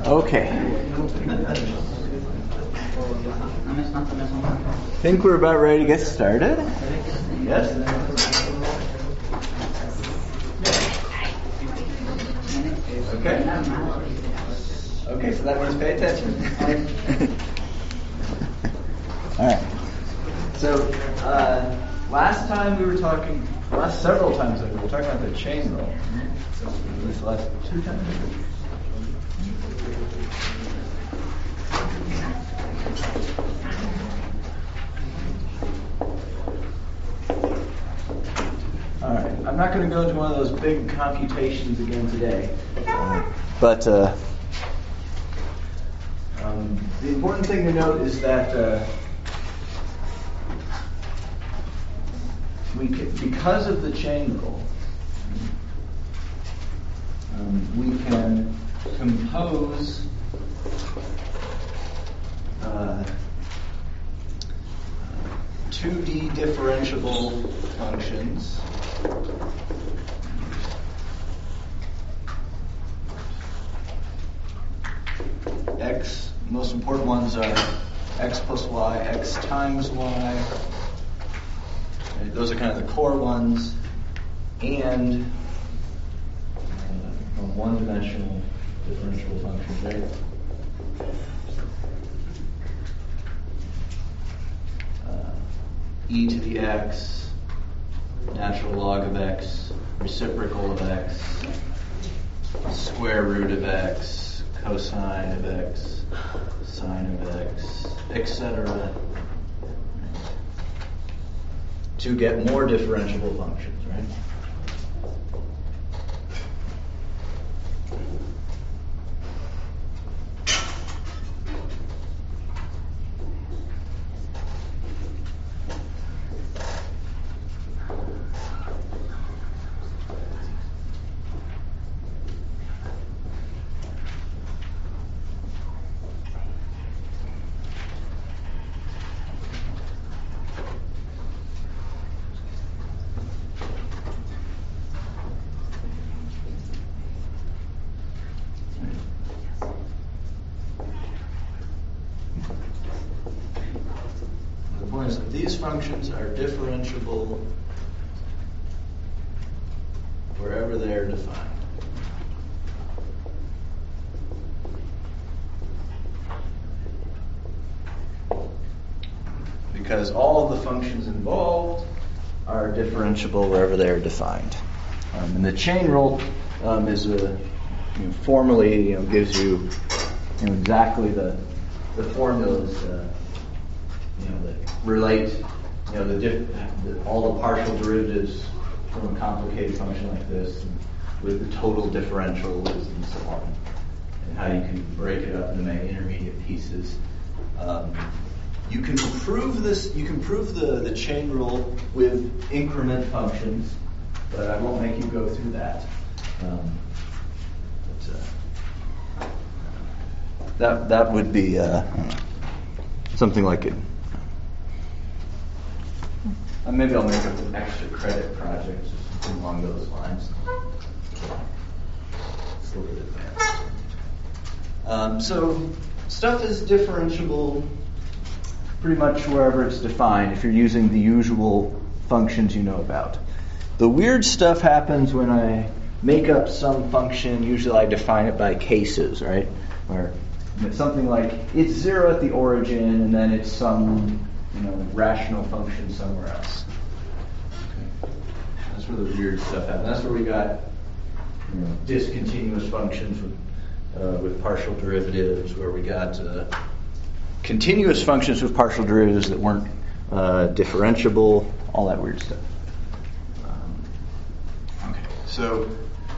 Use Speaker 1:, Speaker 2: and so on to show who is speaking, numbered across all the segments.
Speaker 1: Okay. Think we're about ready to get started? Yes? Okay. Okay, so that means pay attention. All right. So, last several times we were talking about the chain rule. So, this last 2 times. All right. I'm not going to go into one of those big computations again today. But the important thing to note is that because of the chain rule, we can compose 2D differentiable functions x. Most important ones are x plus y, x times y. Right, those are kind of the core ones, and one-dimensional differential functions, right? E to the x, natural log of x, reciprocal of x, square root of x, cosine of x, sine of x, etc. To get more differentiable functions, right? These functions are differentiable wherever they are defined. Because all of the functions involved are differentiable wherever they are defined. And the chain rule is formally gives you, exactly the formulas that relate all the partial derivatives from a complicated function like this with the total differentials and so on, and how you can break it up into many intermediate pieces. You can prove this. You can prove the chain rule with increment functions, but I won't make you go through that. That would be something like it. Maybe I'll make up an extra credit project or something along those lines. It's a little bit advanced. So stuff is differentiable pretty much wherever it's defined if you're using the usual functions you know about. The weird stuff happens when I make up some function. Usually I define it by cases, right? Where it's something like it's 0 at the origin and then it's some rational function somewhere else. Okay. That's where the weird stuff happens. That's where we got discontinuous functions with partial derivatives, where we got continuous functions with partial derivatives that weren't differentiable, all that weird stuff. Okay, so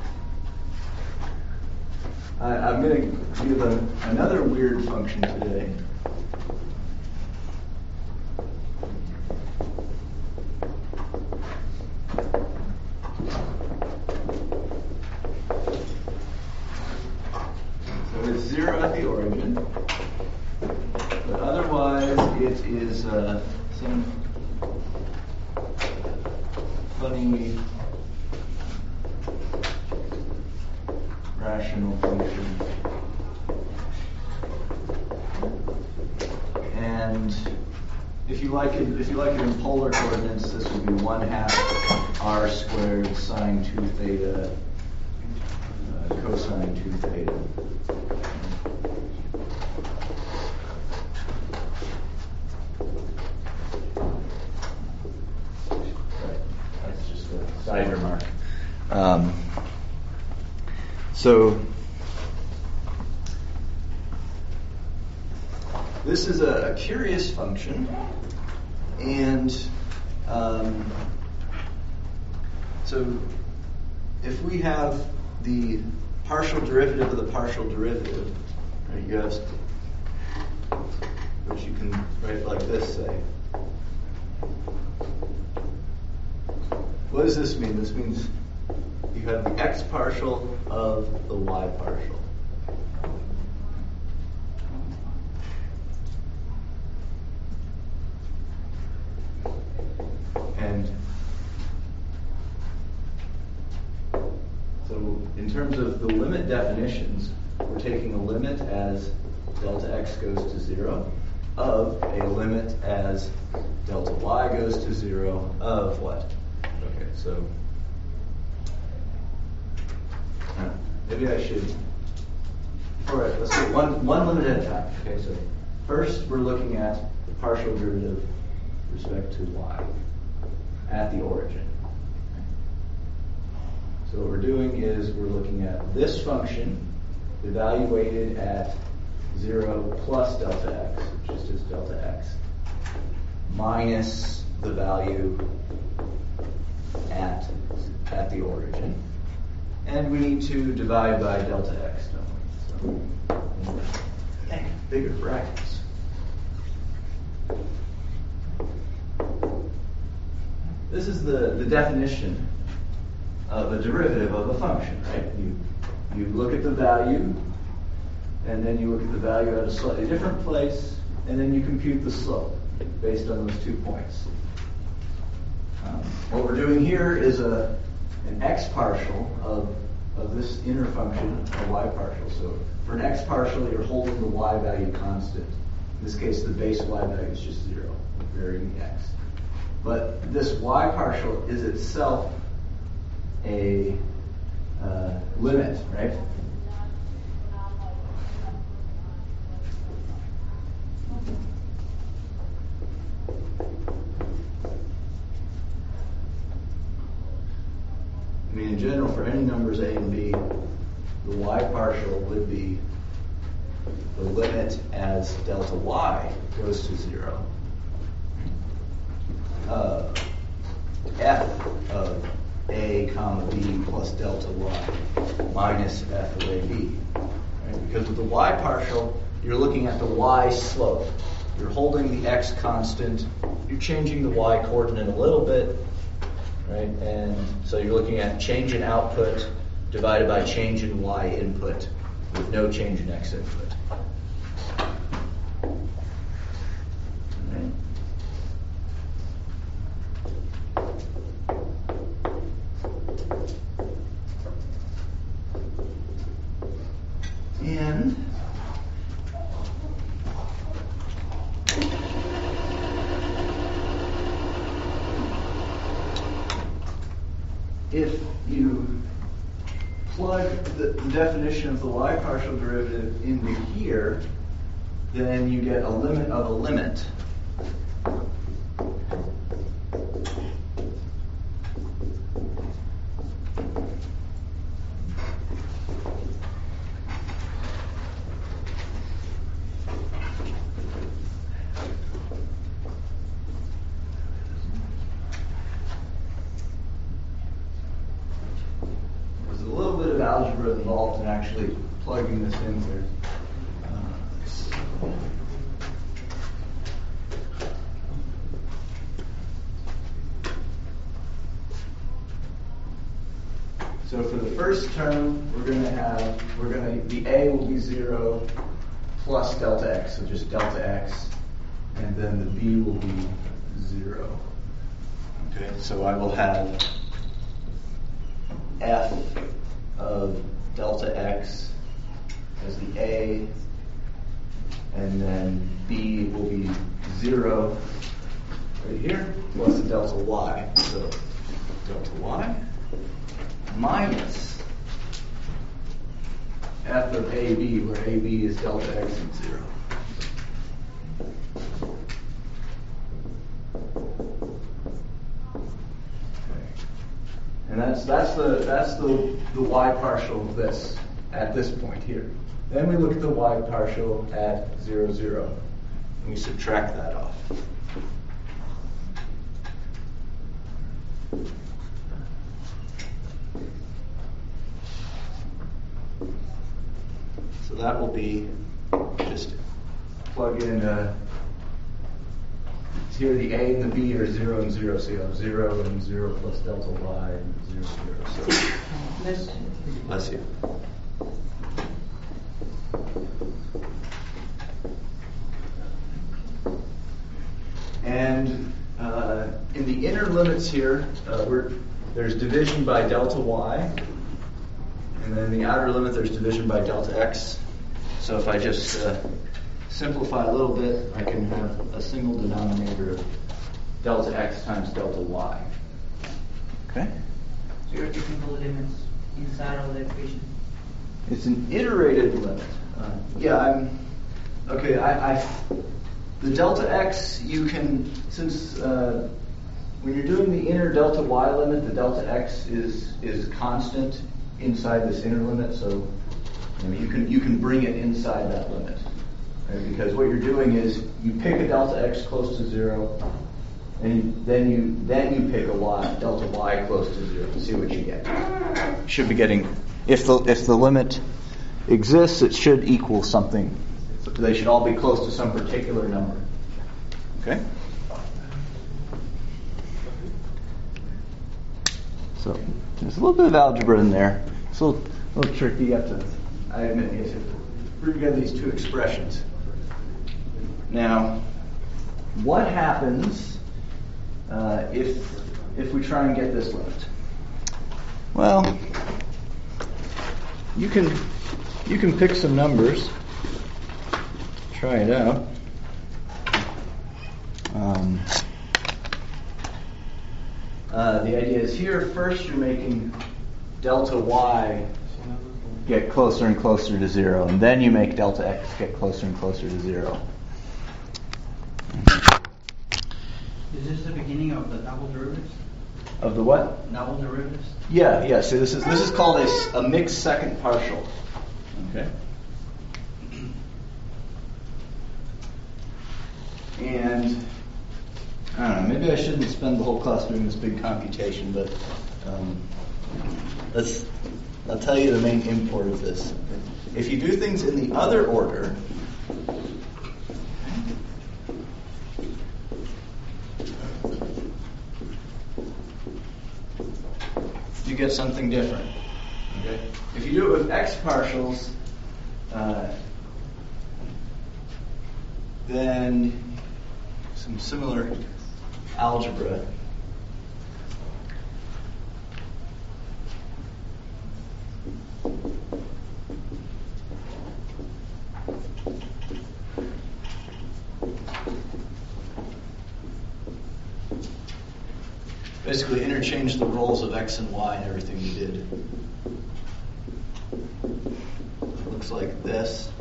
Speaker 1: I'm going to give another weird function today. So it's 0 at the origin, but otherwise it is some funny rational function And if you like it in polar coordinates, this would be 1/2 r squared sine 2 theta cosine 2 theta. That's just a side remark. So this is a curious function, and so if we have the partial derivative of the partial derivative, right, you have, which you can write like this, say. What does this mean? This means you have the x partial of the y partial. And so in terms of the limit definitions, we're taking a limit as delta x goes to 0 of a limit as delta y goes to 0 of what? Okay, so maybe I should. All right, let's do one limit at a time. Okay, so first we're looking at the partial derivative with respect to y at the origin. So what we're doing is we're looking at this function evaluated at 0 plus delta x, which is just delta x, minus the value at the origin. And we need to divide by delta x, don't we? So, bigger brackets. This is the definition of a derivative of a function, right? You look at the value, and then you look at the value at a slightly different place, and then you compute the slope based on those 2 points. What we're doing here is an x partial of this inner function, a y partial. So for an x partial, you're holding the y value constant. In this case, the base y value is just 0, varying the x. But this y partial is itself a limit, right? I mean, in general, for any numbers a and b, the y partial would be the limit as delta y goes to 0 f of a comma b plus delta y minus f of a b. Right? Because with the y partial, you're looking at the y slope. You're holding the x constant. You're changing the y coordinate a little bit. Right? And so you're looking at change in output divided by change in y input with no change in x input. Right? And if you plug the definition of the y partial derivative into here, then you get a limit of a limit. Algebra involved in actually plugging this in there. So for the first term, the a will be 0 plus delta x, so just delta x, and then the b will be 0. Okay, so I will have f of delta x as the a and then b will be 0 right here, plus the delta y. So delta y minus f of ab, where ab is delta x and 0. And that's the y partial of this at this point here. Then we look at the y partial at 0, 0, and we subtract that off. So that will be, just plug in, here the a and the b are 0 and 0, so you have 0 and 0 plus delta y and 0, 0. So, bless you. And in the inner limits here, there's division by delta y, and then in the outer limit there's division by delta x. So if I just simplify a little bit, I can have a single denominator of delta x times delta y. Okay?
Speaker 2: So you're taking the limits inside of the equation?
Speaker 1: It's an iterated limit. The delta x, you can, since when you're doing the inner delta y limit, the delta x is constant inside this inner limit, so you can bring it inside that limit. Right? Because what you're doing is you pick a delta x close to 0, and then you pick a delta y close to 0 and see what you get. You should be getting, if the limit exists, it should equal something. They should all be close to some particular number. Okay? So there's a little bit of algebra in there. It's a little tricky. You have to, I admit, you have to bring together these two expressions. Now, what happens if we try and get this limit? Well, you can pick some numbers. Try it out. The idea is here, first you're making delta y get closer and closer to 0, and then you make delta x get closer and closer to 0.
Speaker 2: Is this the beginning of the double derivatives?
Speaker 1: Of the what?
Speaker 2: Double derivatives?
Speaker 1: Yeah. So this is called a mixed second partial. Okay. And I don't know, maybe I shouldn't spend the whole class doing this big computation, but I'll tell you the main import of this. If you do things in the other order, you get something different. Okay? If you do it with x partials, then some similar algebra. Basically interchange the roles of x and y and everything you did. It looks like this.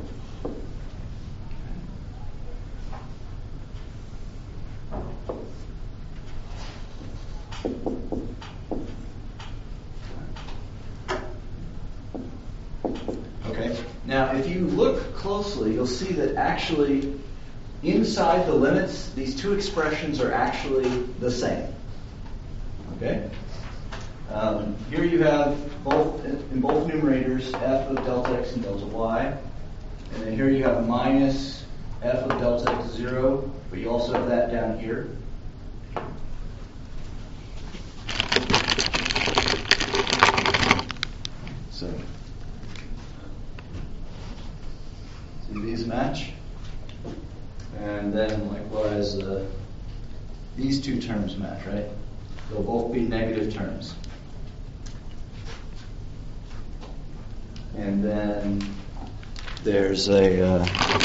Speaker 1: Okay. Now, if you look closely, you'll see that actually inside the limits, these two expressions are actually the same. Okay? Here you have in both numerators f of delta x and delta y, and then here you have minus f of delta x 0, but you also have that down here. So these match, and then likewise these two terms match, right? They'll both be negative terms. And then there's a...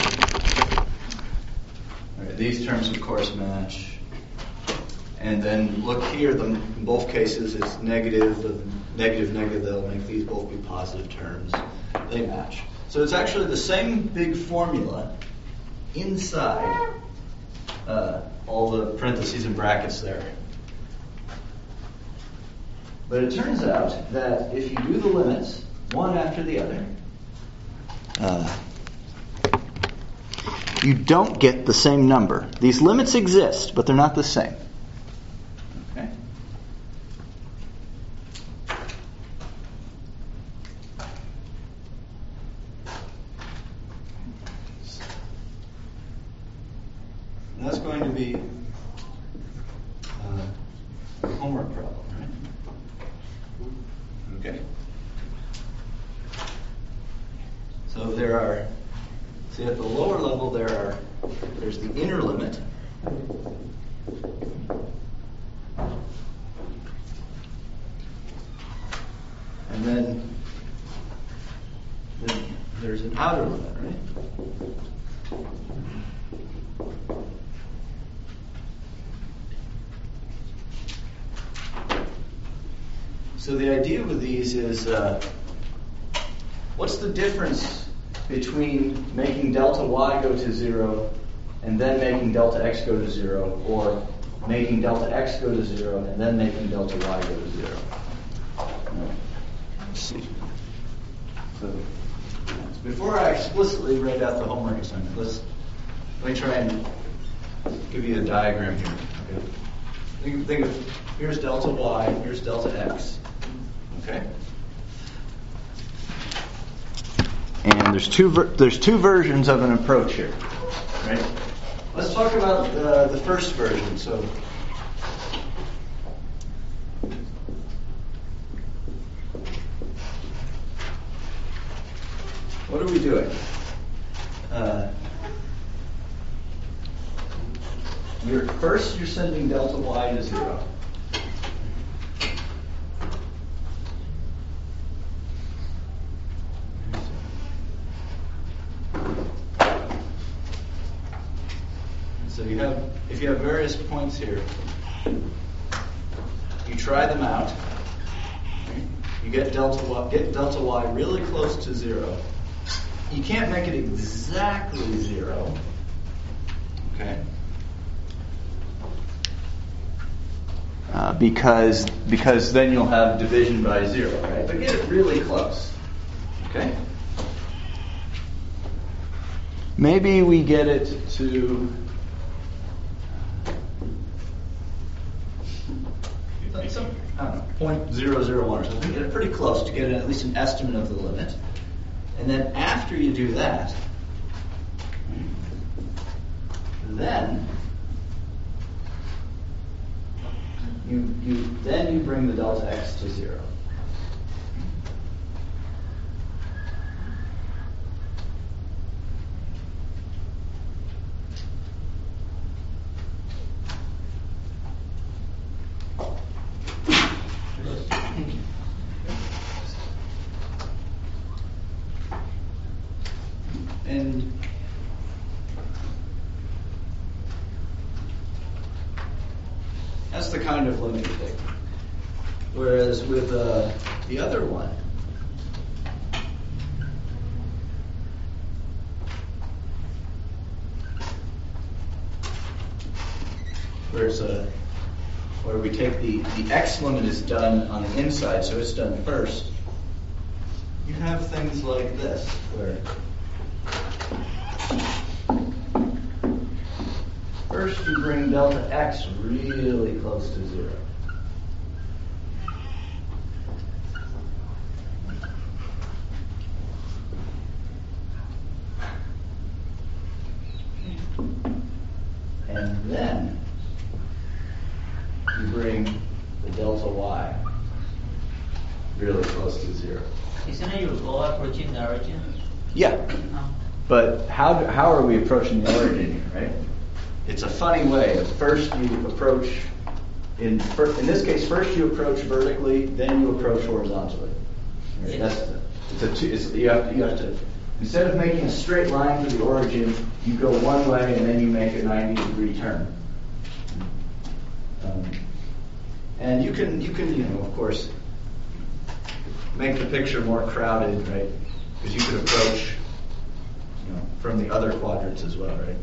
Speaker 1: these terms, of course, match. And then look here, in both cases, it's negative, they'll make these both be positive terms. They match. So it's actually the same big formula inside all the parentheses and brackets there. But it turns out that if you do the limits, one after the other, you don't get the same number. These limits exist, but they're not the same. Okay? And that's going to be a homework problem, right? Okay. So there are, see at the lower level there's the inner limit. And then there's an outer limit, right? So the idea with these is, what's the difference between making delta y go to 0 and then making delta x go to 0, or making delta x go to 0 and then making delta y go to 0? Let's see. So before I explicitly write out the homework assignment, let me try and give you a diagram here. Okay. Think of, here's delta y, here's delta x. Okay. And there's two versions of an approach here, right? Let's talk about the first version. So, what are we doing? You're sending delta y to 0. So if you have various points here, you try them out. You get delta y really close to 0. You can't make it exactly 0. Okay. Because then you'll have division by 0, right? But get it really close. Okay. Maybe we get it to 0.001 or something. Get it pretty close to get at least an estimate of the limit. And then after you do that, then you bring the delta x to 0. And that's the kind of limit you take. Whereas with the other one, where we take the x limit is done on the inside, so it's done first. You have things like this, where first you bring delta x really close to 0. And then you bring the delta y really close to 0.
Speaker 2: Isn't it your goal approaching the origin?
Speaker 1: Yeah. But how are we approaching the origin here, right? It's a funny way. First you approach, in this case, first you approach vertically, then you approach horizontally. Right? You have to Instead of making a straight line for the origin, you go one way and then you make a 90-degree turn. And you can, of course, make the picture more crowded, right? Because you could approach, from the other quadrants as well, right?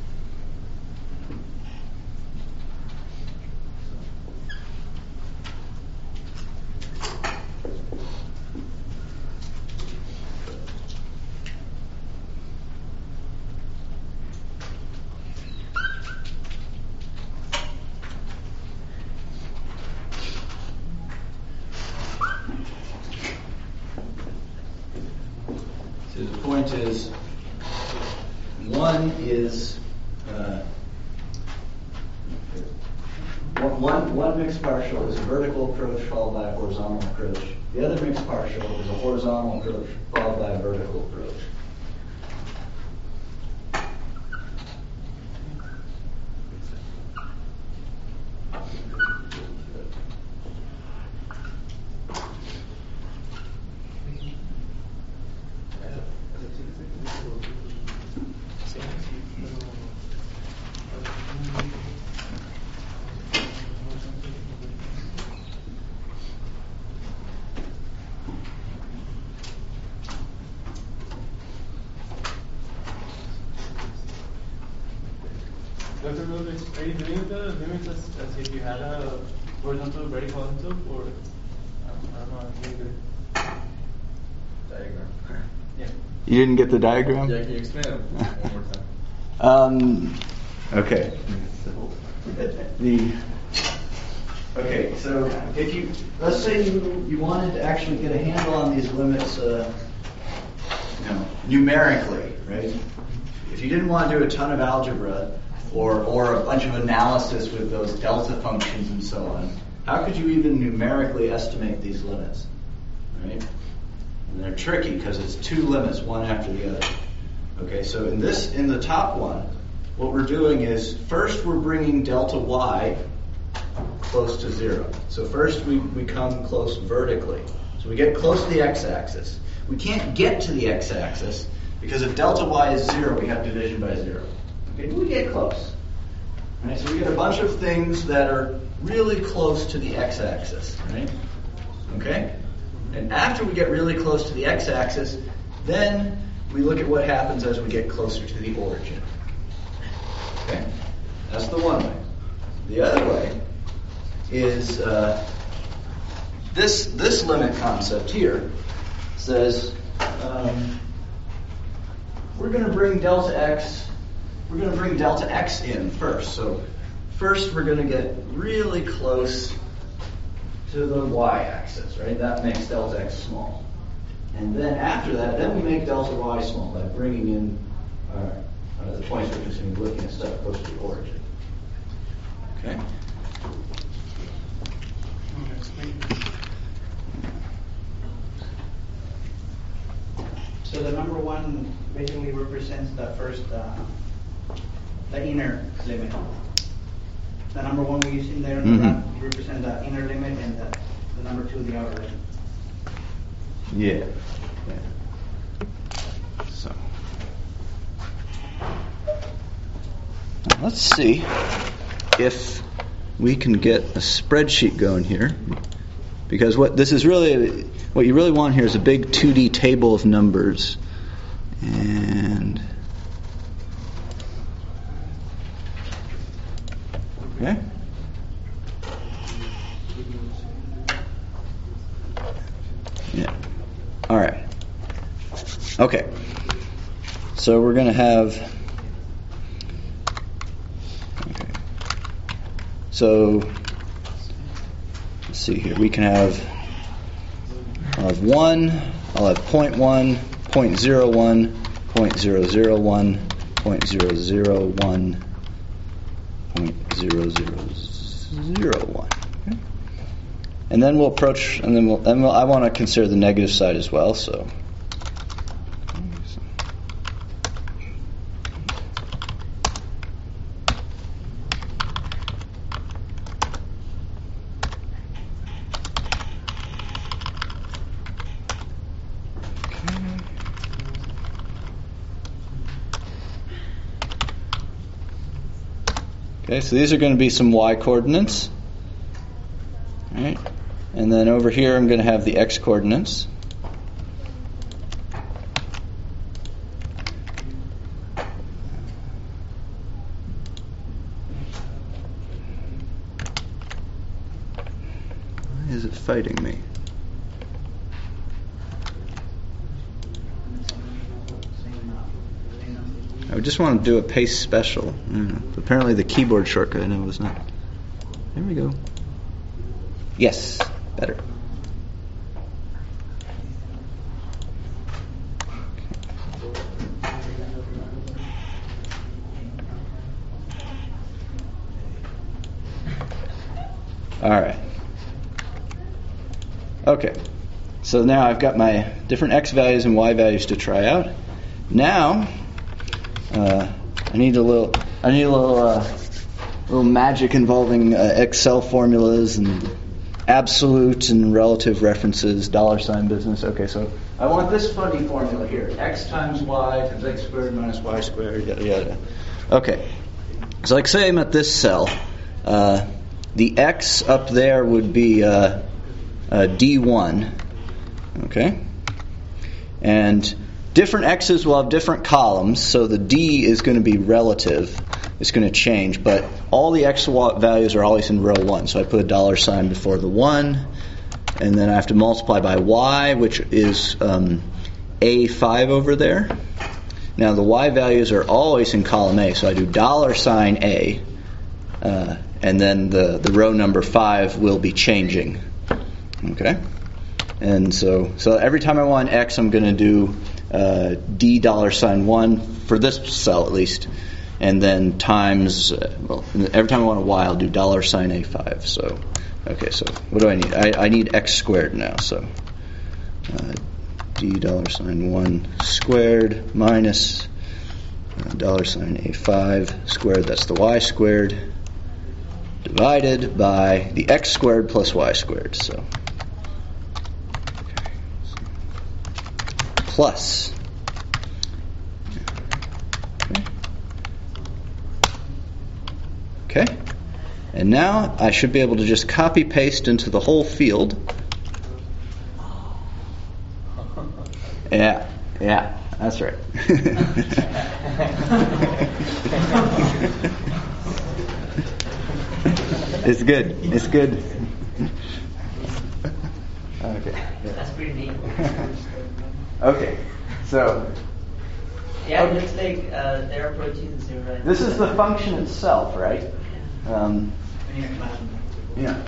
Speaker 1: So the point is, one mixed partial is a vertical approach followed by a horizontal approach. The other mixed partial is a horizontal approach followed by a vertical approach.
Speaker 3: Dr. Lewis, are you doing the limits as if you had a horizontal vertical envelope, or I don't know, I'm doing the diagram? Yeah.
Speaker 1: You didn't get the diagram?
Speaker 3: Yeah, can you explain it one more time?
Speaker 1: Okay. Okay, so if let's say you wanted to actually get a handle on these limits, numerically, right? If you didn't want to do a ton of algebra or a bunch of analysis with those delta functions and so on, how could you even numerically estimate these limits, right? And they're tricky because it's two limits, one after the other. Okay, so in the top one, what we're doing is first we're bringing delta y close to 0. So first we come close vertically. So we get close to the x-axis. We can't get to the x-axis because if delta y is 0, we have division by 0. Okay, but we get close. Right, so we get a bunch of things that are really close to the x-axis, right? Okay? And after we get really close to the x-axis, then we look at what happens as we get closer to the origin. Okay? That's the one way. The other way is this limit concept here says we're going to bring delta x in first. So first we're going to get really close to the y-axis, right? That makes delta x small. And then after that, then we make delta y small by bringing in the points we're considering, looking at stuff close to the origin. Okay?
Speaker 4: So the number one basically represents the first, the inner limit. The number one we use in there represents the inner limit, and the number two the outer limit.
Speaker 1: Yeah. So now let's see if we can get a spreadsheet going here, because what you really want here is a big 2D table of numbers. And okay. Yeah. All right. Okay. So we're going to have. Okay. So let's see here. We can have. I'll have 1. I'll have 0.1, 0.01, 0.001, 0.001, 0.0001. Okay. And then we'll approach, and then I want to consider the negative side as well. So. Okay, so these are going to be some y coordinates. All right. And then over here I'm going to have the x coordinates. Why is it fighting me? I just want to do a paste special. Apparently the keyboard shortcut I know was not. There we go. Yes, better. All right. Okay. So now I've got my different x values and y values to try out. Now I need a little magic involving Excel formulas and absolute and relative references, $sign business. Okay, so I want this funny formula here: x times y times x squared minus y squared, yada yada. Okay, so like say I'm at this cell. The x up there would be D1. Okay, and different x's will have different columns, so the D is going to be relative. It's going to change, but all the x values are always in row 1. So I put a $sign before the 1, and then I have to multiply by y, which is A5 over there. Now the y values are always in column A, so I do $sign A, and then the row number 5 will be changing. Okay, and so every time I want x, I'm going to do D $sign 1 for this cell at least, and then times every time I want a y, I'll do $sign A5. So okay, so what do I need? I need x squared now. So D $sign 1 squared minus $sign A5 squared. That's the y squared divided by the x squared plus y squared. So plus. Okay. And now I should be able to just copy paste into the whole field. Yeah, that's right. It's good. Okay.
Speaker 2: That's pretty neat.
Speaker 1: Okay, so
Speaker 2: Yeah, it looks like there are proteins there, right?
Speaker 1: this is the function itself, right? Yeah.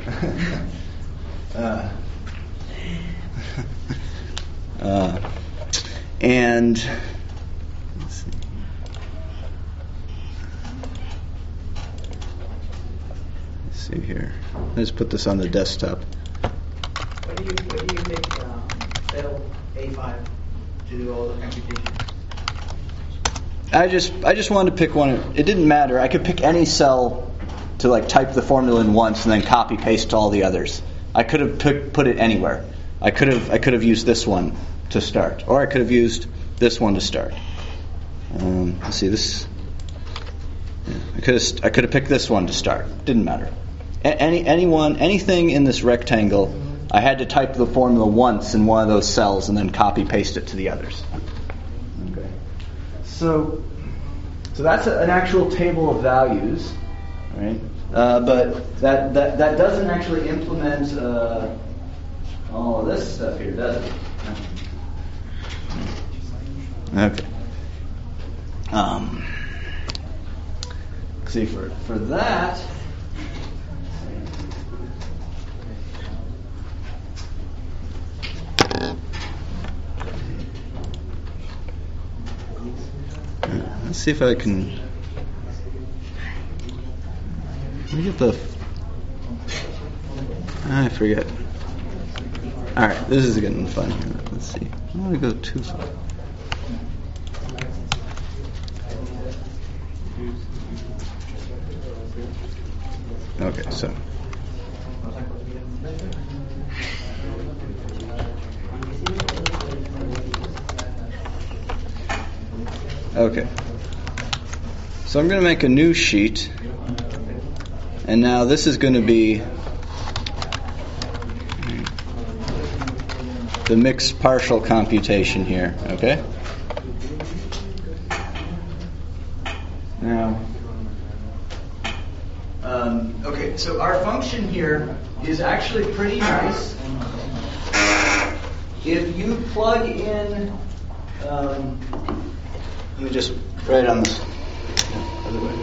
Speaker 1: And let's see. Let's see here. Let's put this on the desktop.
Speaker 4: Where do you pick cell A5 to do all the computations?
Speaker 1: I just wanted to pick one. It didn't matter. I could pick any cell to like type the formula in once and then copy paste to all the others. I could have put it anywhere. I could have used this one to start, or I could have used this one to start. Let's see this. Yeah, I could have picked this one to start. Didn't matter. Anything in this rectangle, I had to type the formula once in one of those cells and then copy paste it to the others. Okay. So that's an actual table of values, right? But that doesn't actually implement all of this stuff here, does it? Okay. See, for that. Let's see if I can. Let me get the. I forget. All right, this is getting fun here. Let's see. I don't want to go too far. Okay, so. Okay. So I'm going to make a new sheet. And now this is going to be the mixed partial computation here, okay? Now, okay, so our function here is actually pretty nice. If you plug in, let me just write on this other way.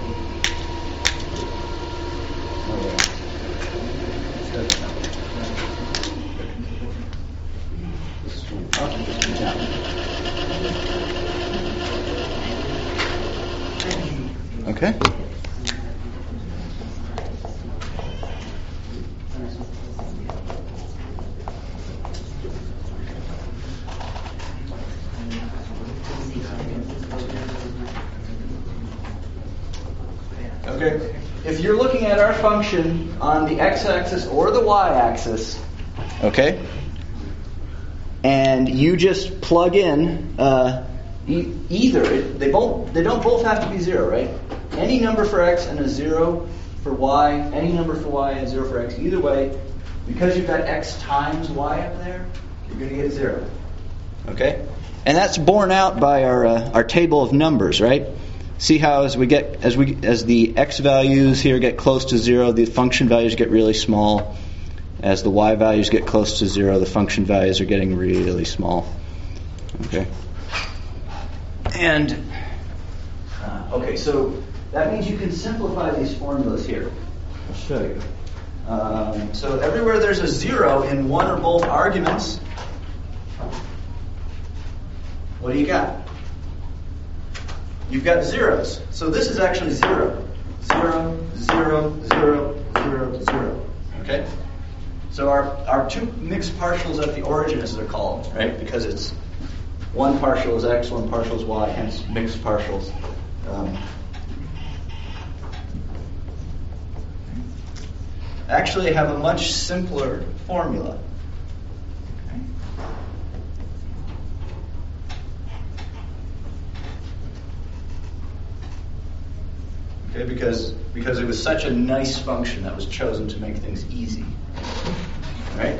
Speaker 1: Okay. Okay. If you're looking at our function on the x-axis or the y-axis, okay, and you just plug in either, they don't both have to be 0, right? Any number for x and a 0 for y, any number for y and 0 for x, either way, because you've got x times y up there, you're going to get 0. Okay? And that's borne out by our table of numbers, right? See how as the x values here get close to 0, the function values get really small. As the y values get close to 0, the function values are getting really small. Okay? And okay, so that means you can simplify these formulas here. I'll show you. So everywhere there's a 0 in one or both arguments, what do you got? You've got zeros. So this is actually 0. 0, 0, 0, 0, 0. Okay? So our two mixed partials at the origin, as they're called, right? Because it's one partial is x, one partial is y, hence mixed partials. Actually have a much simpler formula. Okay, because it was such a nice function that was chosen to make things easy. Right?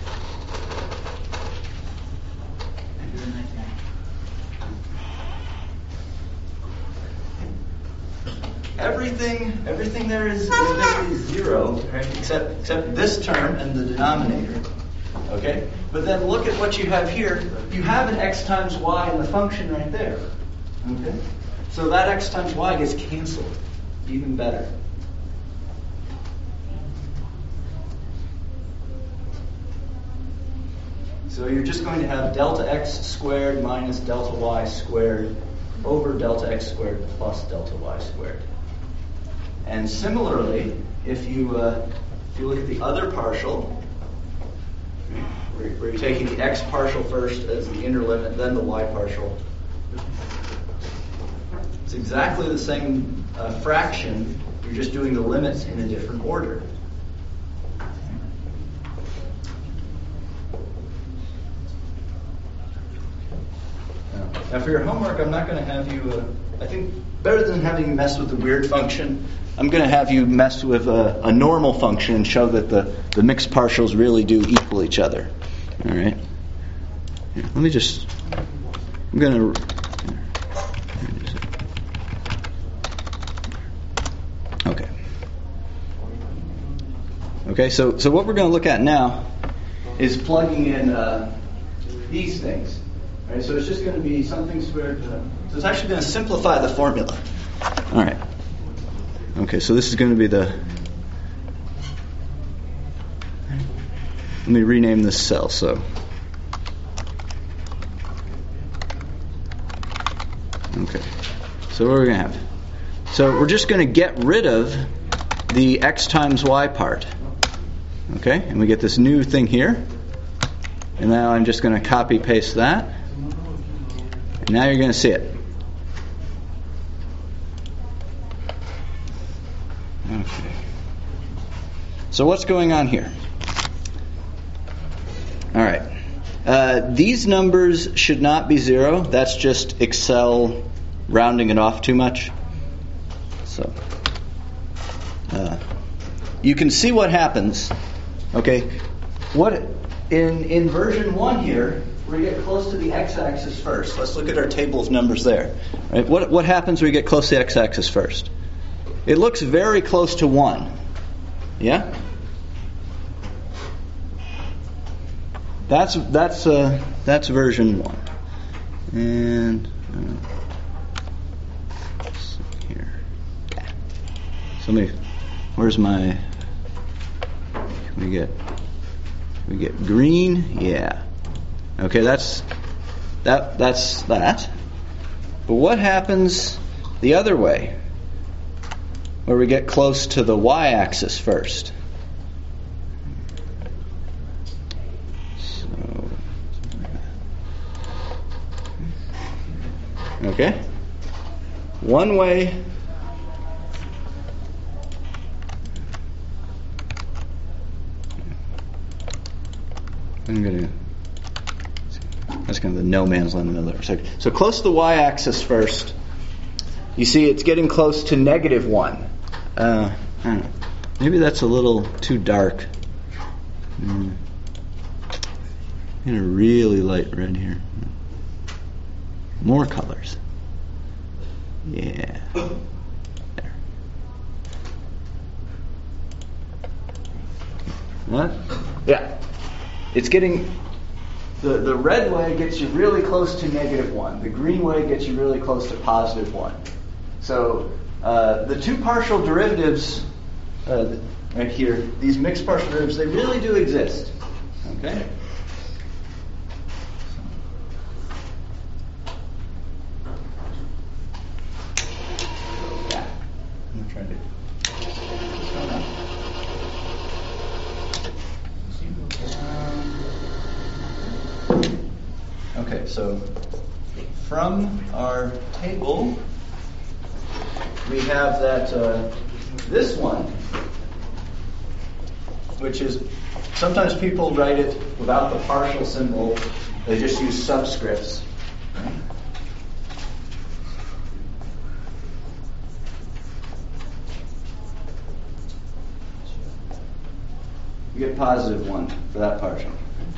Speaker 1: Everything there is basically 0, right? Except this term and the denominator. Okay? But then look at what you have here. You have an x times y in the function right there. Okay? So that x times y gets canceled. Even better. So you're just going to have delta x squared minus delta y squared over delta x squared plus delta y squared. And similarly, if you look at the other partial, where you're taking the x partial first as the inner limit, then the y partial, it's exactly the same fraction. You're just doing the limits in a different order. Now for your homework, I'm not going to have you, I think better than having you mess with the weird function, I'm going to have you mess with a normal function and show that the mixed partials really do equal each other. All right? Here, let me just, I'm going to, Okay, so what we're going to look at now is plugging in these things. Right, so it's just going to be something squared. So it's actually going to simplify the formula. All right. Okay, so this is going to be the. Let me rename this cell. So. Okay. So what are we going to have? So we're just going to get rid of the x times y part. Okay, and we get this new thing here. And now I'm just going to copy paste that. And now you're going to see it. Okay. So what's going on here? All right. These numbers should not be 0. That's just Excel rounding it off too much. So you can see what happens. Okay, what in version 1 here, we get close to the x-axis first. Let's look at our table of numbers there. Right? What happens when we get close to the x-axis first? It looks very close to 1. Yeah? That's version 1. And let's see here. Okay. So where's my? We get green. Yeah. Okay, that's that. But what happens the other way, where we get close to the y-axis first? Okay? One way that's kind of the no man's land in the middle there. So close to the y-axis first. You see it's getting close to -1. I don't know. Maybe that's a little too dark. In a really light red here. More colors. Yeah. There. What? Yeah. It's getting the red way gets you really close to -1. The green way gets you really close to +1. So the two partial derivatives right here, these mixed partial derivatives, they really do exist. Okay? I'm trying to. Okay, so from our table, we have that this one, which is sometimes people write it without the partial symbol; they just use subscripts. You get +1 for that partial.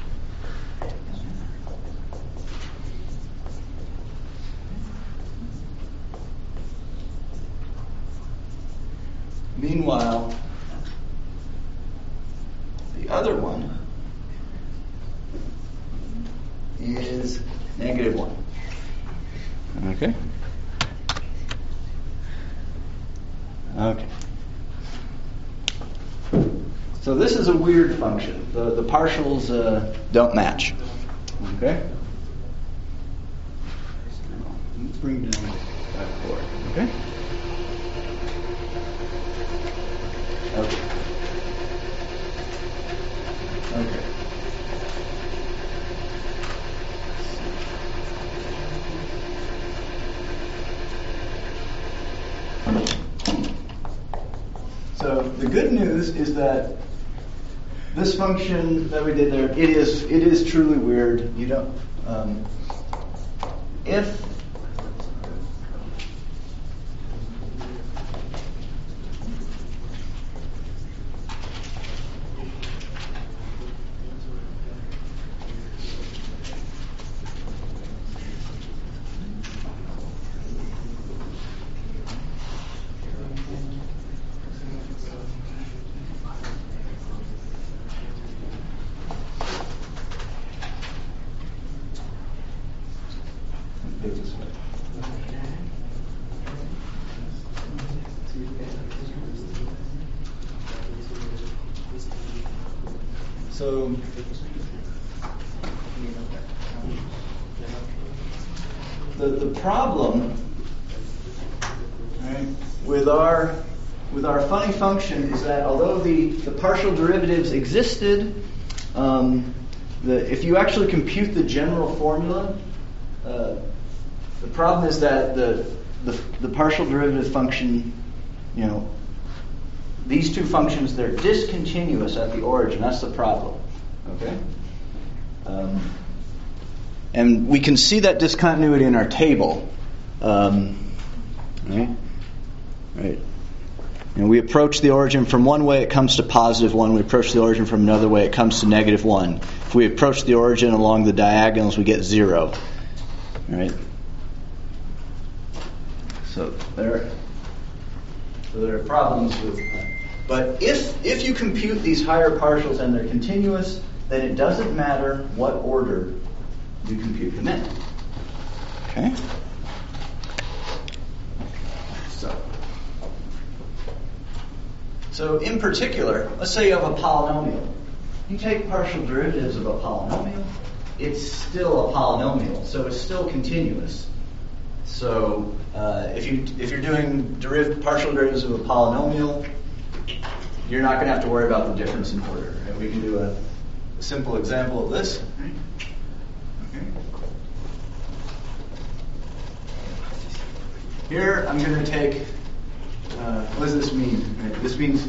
Speaker 1: Meanwhile, the other one is -1. Okay? Okay. So this is a weird function. The partials don't match. Okay? Let's bring down that board. Okay? Okay. Okay. So the good news is that this function that we did there, it is truly weird. You don't if so the problem, right, with our funny function is that although the partial derivatives existed, if you actually compute the general formula, the problem is that the partial derivative function, these two functions, they're discontinuous at the origin. That's the problem. Okay? And we can see that discontinuity in our table. Right? And we approach the origin from one way, it comes to positive 1. We approach the origin from another way, it comes to negative 1. If we approach the origin along the diagonals, we get 0. All right? So there are problems with that. But if you compute these higher partials and they're continuous, then it doesn't matter what order you compute them in. Okay? So in particular, let's say you have a polynomial. You take partial derivatives of a polynomial, it's still a polynomial, so it's still continuous. So if you're doing partial derivatives of a polynomial, you're not going to have to worry about the difference in order. Right? We can do a simple example of this. Okay. Here I'm going to take, what does this mean? Right? This means,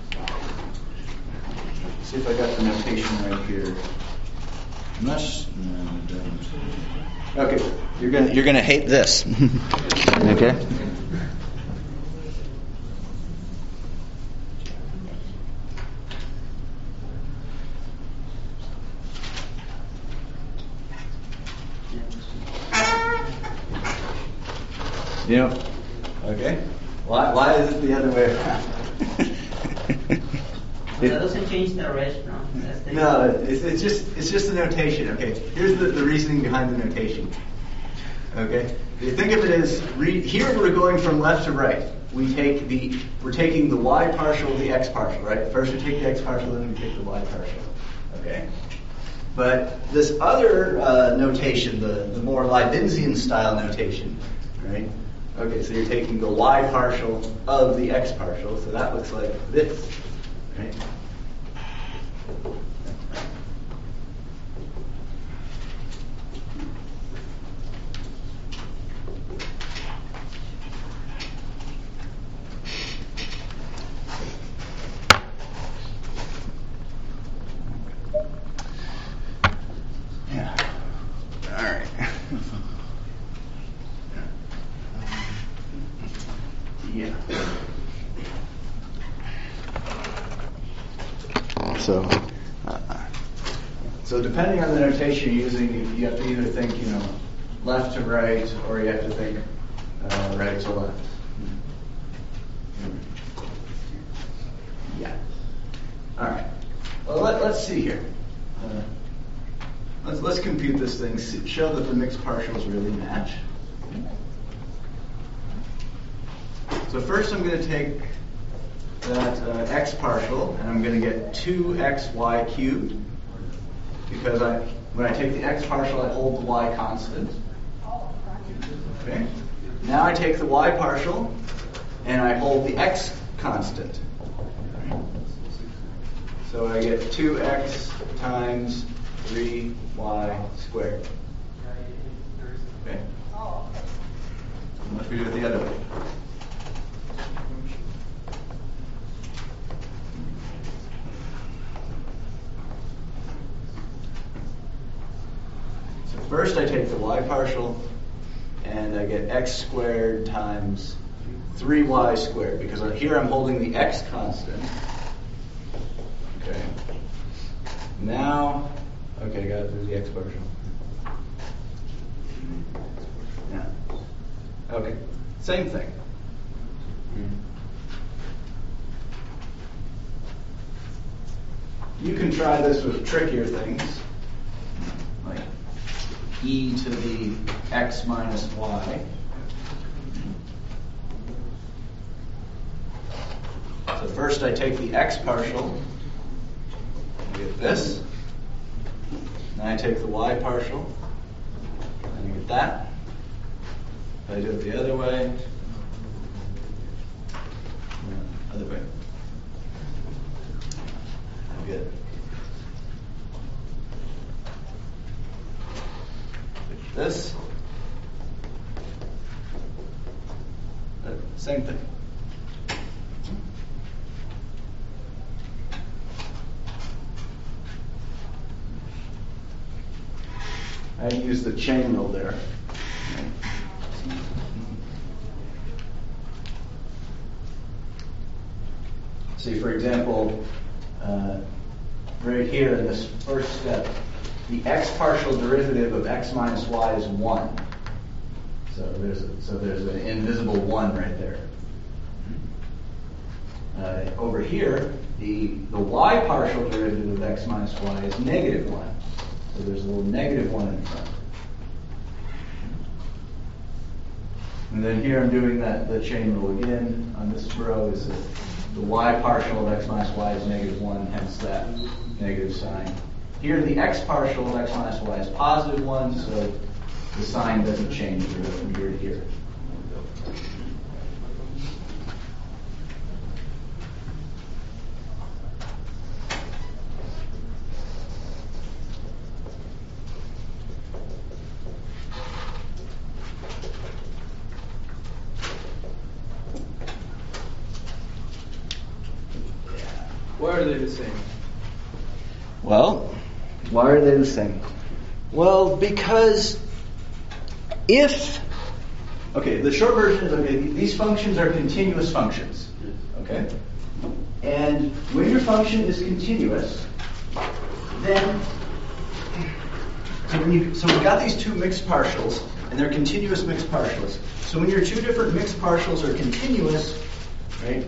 Speaker 1: see if I got the notation right here. No, I don't. Okay, you're gonna hate this. Okay. You know, okay. Why is it the other way around?
Speaker 2: That doesn't change the rest, no?
Speaker 1: No, it's just the notation. Okay, here's the reasoning behind the notation. Okay, you think of it as here we're going from left to right. We're taking the y partial, the x partial, right? First we take the x partial, then we take the y partial. Okay, but this other notation, the more Leibnizian style notation, right? Okay, so you're taking the y partial of the x partial, so that looks like this, right? Yeah. All right. Yeah. So depending on the notation you're using, you have to either think, left to right, or you have to think right to left. Yeah. All right. Well, let's see here. Let's compute this thing. Show that the mixed partials really match. So first I'm going to take that x partial, and I'm going to get 2xy cubed, because when I take the x partial, I hold the y constant. Okay. Now I take the y partial, and I hold the x constant. So I get 2x times 3y squared. Okay. What if we do it the other way? So first I take the y partial, and I get x squared times 3y squared, because here I'm holding the x constant. Okay. Now, okay, got to do the x partial. Yeah. Okay. Same thing. You can try this with trickier things, like e to the x minus y. So first I take the x partial, I get this. Then I take the y partial, and I get that. If I do it the other way, I get this. Same thing. I use the chain rule there. See, for example, right here in this first step, the x partial derivative of x minus y is 1. So there's an invisible 1 right there. Over here, the y partial derivative of x minus y is negative 1. So there's a little negative 1 in front. And then here I'm doing the chain rule again on this row is that the y partial of x minus y is negative 1, hence that negative sign. Here the x partial of x minus y is positive 1, so the sign doesn't change from here to here.
Speaker 3: Why are they the same?
Speaker 1: Well, why are they the same? Well, because the short version is, okay, these functions are continuous functions, okay? And when your function is continuous, then, so we've got these two mixed partials, and they're continuous mixed partials. So when your two different mixed partials are continuous, right,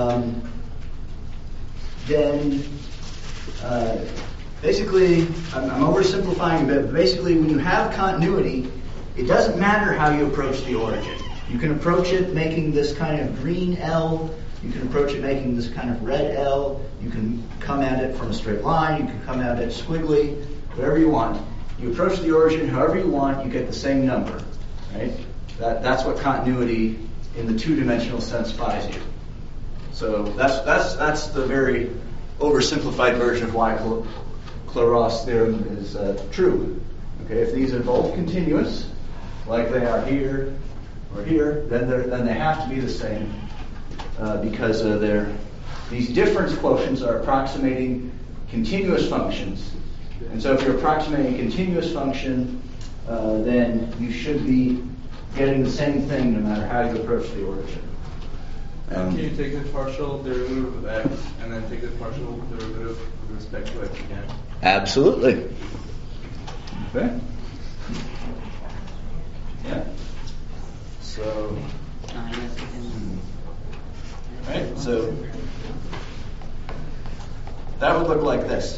Speaker 1: then basically, I'm oversimplifying a bit, but basically when you have continuity, it doesn't matter how you approach the origin. You can approach it making this kind of green L, you can approach it making this kind of red L, you can come at it from a straight line, you can come at it squiggly, whatever you want. You approach the origin however you want, you get the same number, right? That's what continuity in the two-dimensional sense buys you. So that's the very oversimplified version of why Clairaut's theorem is true. Okay, if these are both continuous, like they are here or here, then they have to be the same because these difference quotients are approximating continuous functions. And so if you're approximating a continuous function, then you should be getting the same thing no matter how you approach the origin.
Speaker 3: Can you take the partial derivative of x and then take the partial derivative with respect to x again?
Speaker 1: Absolutely. Okay. Yeah. So, right. So that would look like this.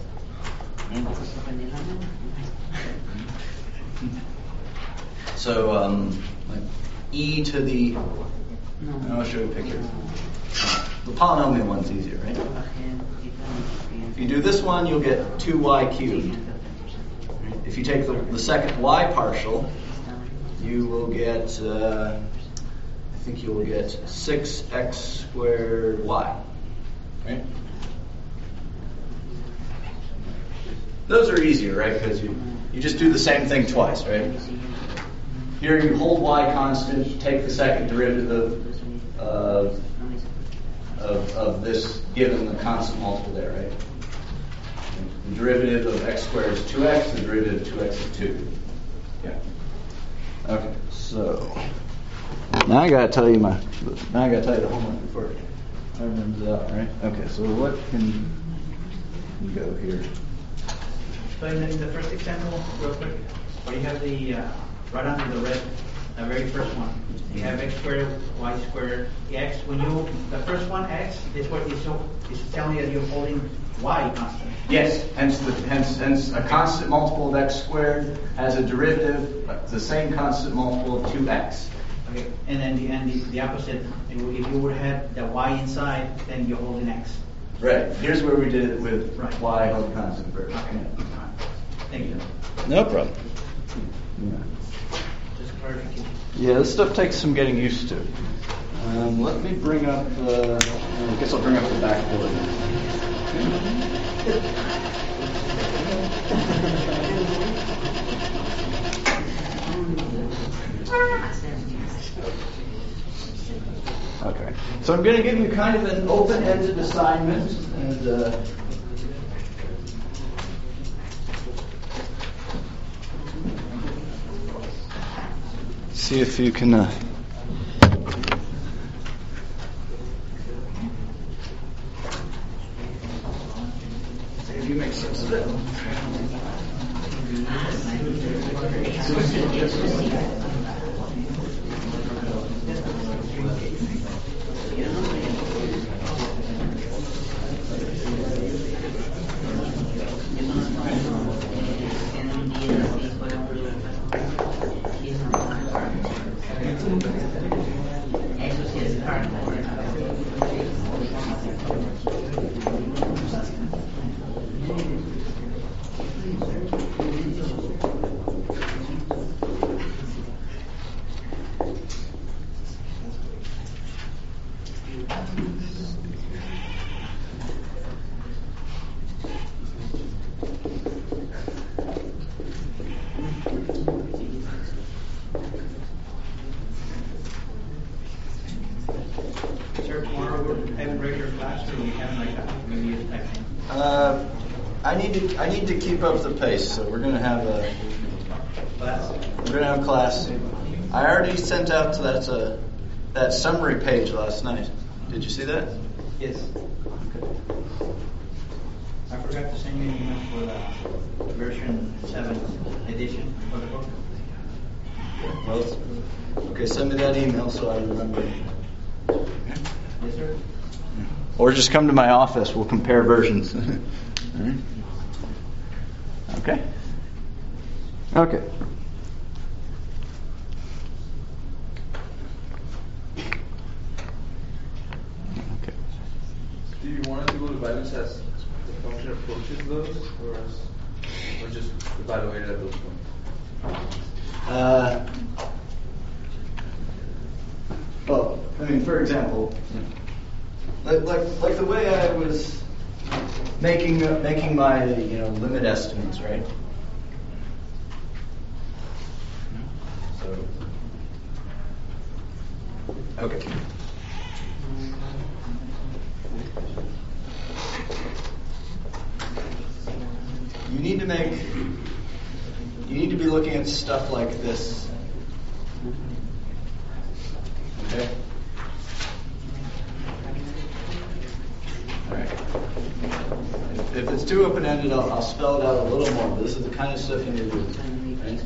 Speaker 1: So, like e to the. I'll show you a picture. The polynomial one's easier, right? If you do this one, you'll get 2y cubed. If you take the second y partial, you will get, I think you will get 6x squared y. Right? Those are easier, right? Because you just do the same thing twice, right? Here you hold y constant, take the second derivative of this given the constant multiple there, right? The derivative of x squared is 2x, the derivative of 2x is 2. Yeah. Okay, so now I gotta tell you the homework before I remember that, right? Okay, so what can you go here?
Speaker 4: So in the first example, real quick, where you have the right under the red, the very first one, you have x squared, y squared, x. When the first one, x, is what it's telling you that you're holding y constant.
Speaker 1: Yes, hence a constant multiple of x squared has a derivative, the same constant multiple of 2x.
Speaker 4: Okay, and then the opposite. If you would have the y inside, then you're holding x.
Speaker 1: Right. Here's where we did it with y held constant first.
Speaker 4: Okay. Thank you.
Speaker 1: No problem. Yeah.
Speaker 4: Just clarification.
Speaker 1: Yeah, this stuff takes some getting used to. Let me bring up I guess I'll bring up the backboard. Okay. So I'm going to give you kind of an open-ended assignment, and see if you can
Speaker 2: Eso sí es hardcore.
Speaker 4: Sir, tomorrow we'll have a regular class, or we have like a maybe a type thing?
Speaker 1: I need to keep up the pace, so we're gonna have class. I already sent out that summary page last night. Did you see that?
Speaker 4: Yes. I forgot to send you an email for the version 7 edition for the book.
Speaker 1: Well, okay, send me that email so I remember.
Speaker 4: Yes, sir.
Speaker 1: Or just come to my office. We'll compare versions. All right. Okay. Okay. Okay.
Speaker 3: Do you want it to go to violence as the function approaches those, or just evaluate it at those points?
Speaker 1: Well, I mean, for example, like the way I was making my limit estimates, right? So, okay. You need to be looking at stuff like this. Okay? All right. If it's too open-ended, I'll spell it out a little more, but this is the kind of stuff you need to do. Right?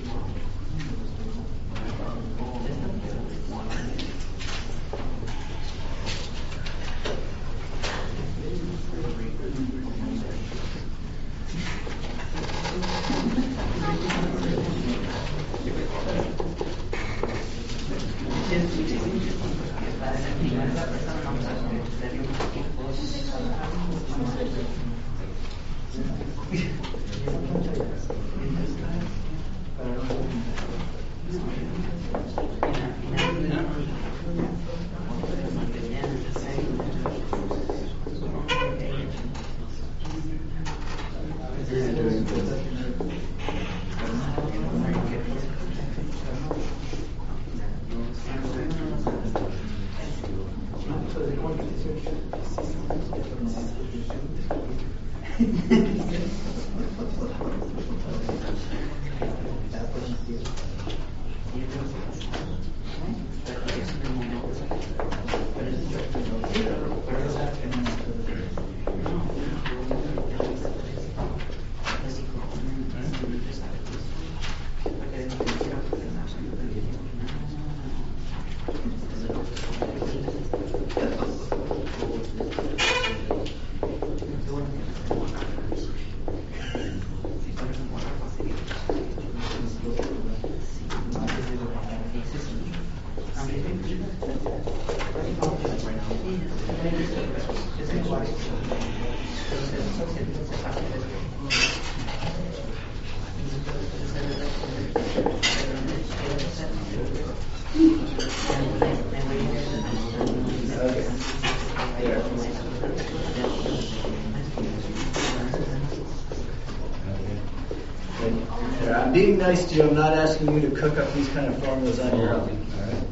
Speaker 1: I'm being nice to you. I'm not asking you to cook up these kind of formulas on your own. All right?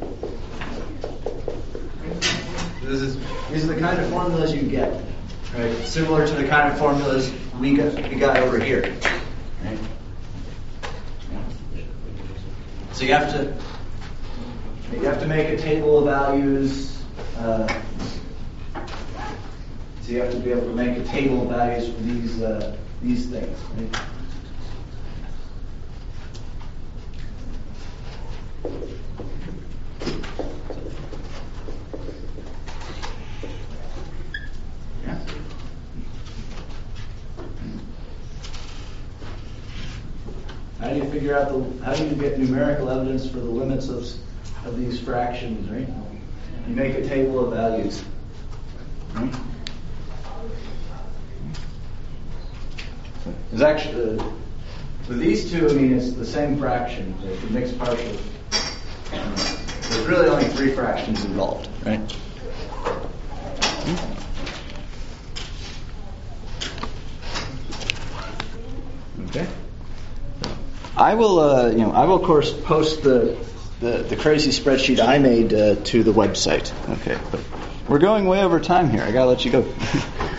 Speaker 1: These are the kind of formulas you get, right? Similar to the kind of formulas we got over here. Right? So you have to make a table of values. So you have to be able to make a table of values for these things. Right? How do you get numerical evidence for the limits of of these fractions, right? You make a table of values. Right? It's actually, with these two, I mean, it's the same fraction, the mixed partial. There's really only 3 fractions involved, right? Okay. I will, I will of course post the crazy spreadsheet I made to the website. Okay, but we're going way over time here. I gotta let you go.